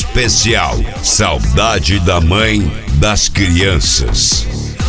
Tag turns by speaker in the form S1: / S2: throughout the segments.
S1: especial. Saudade da mãe das crianças.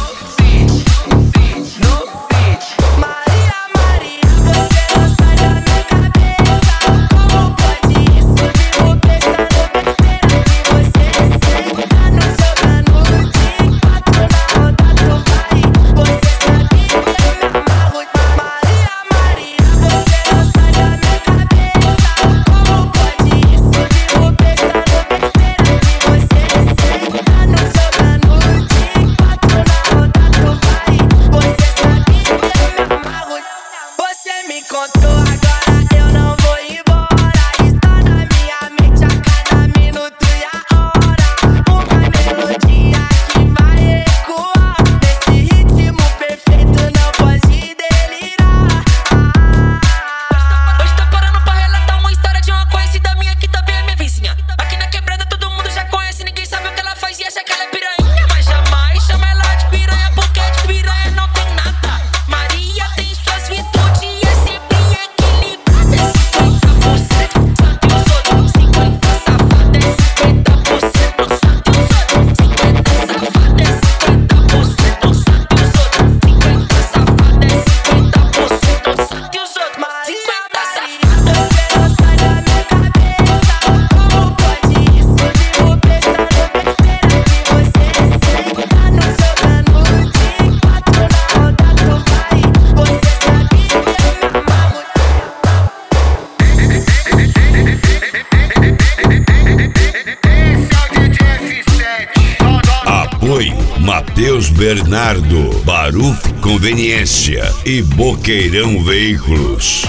S1: Matheus Bernardo, Baruf Conveniência e Boqueirão Veículos.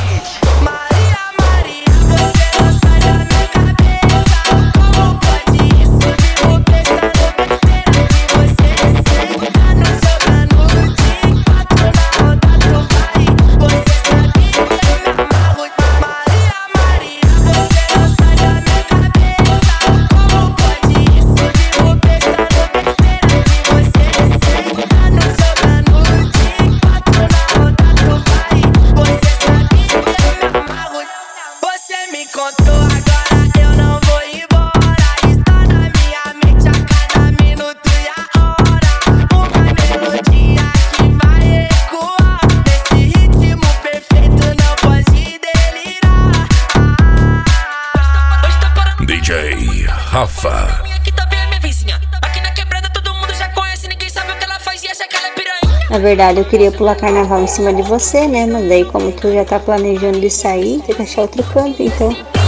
S1: DJ Rafa.
S2: Aqui também é minha vizinha. Aqui na quebrada todo mundo já conhece, ninguém sabe o que ela faz e acha que ela é piranha.
S3: Na verdade eu queria pular carnaval em cima de você, né? Mas daí como tu já tá planejando de sair, tem que achar outro canto, então